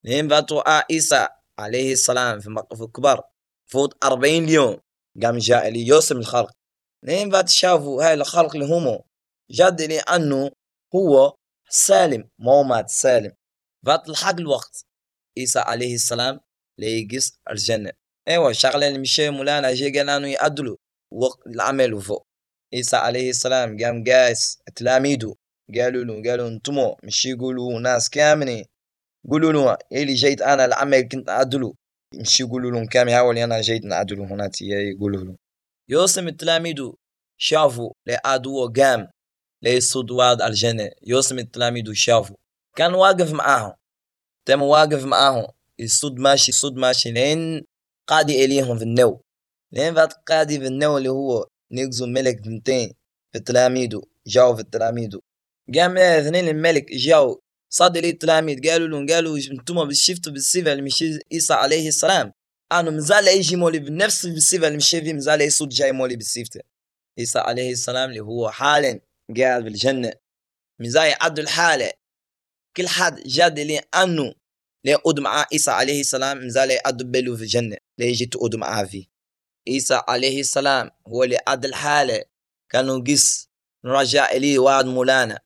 لين فاتو عيسى عليه السلام في موقف الكبر فوت 40 يوم قام جاء لي يوسف الخلق. لين فات شافوا هاي الخلق اللي همو جد لأنه هو سالم ما مات سالم. فات الحق الوقت عيسى عليه السلام ليقص الجنة. ايوه شغلة اللي مشي مولانا جي قال انه يعدلوا وقت العمل وفوق. عيسى عليه السلام قام قايس تلاميذه قالوا انتمو مش يقولوا ناس كامنين قولوا له إيه اللي جيت انا العمل كنت اعدله مش يقولوا لهم كامل هاول انا جيت نعدله هنا يقولوا له. يوسم التلاميذ شافوا لعدو قام ليصد واد الجنة. يوسم التلاميذ شافوا كان واقف معاهم تم واقف معاهم الصد ماشي لين قاضي إليهم في النو. لين فات قاضي في النو اللي هو نيكزو ملك بنتين في تلاميذه جاوا في التلاميذ. قام اثنين الملك جاوا صاد لي التلاميذ قالوا انتم بالشفتوا بالصفة اللي مشي عيسى عليه السلام أنا مازال يجي مولي بنفس الصفة اللي مشي فيه مازال يصد جاي مولي بالصفة. عيسى عليه السلام اللي هو حالا قاعد بالجنة مازال يعدل حاله كل حد جاد لي أنه ليقود مع عيسى عليه السلام مازال يعدل بلو في الجنة ليجي تقود معاه فيه. عيسى عليه السلام هو اللي عدل حاله كانوا قس نرجع إليه وعد مولانا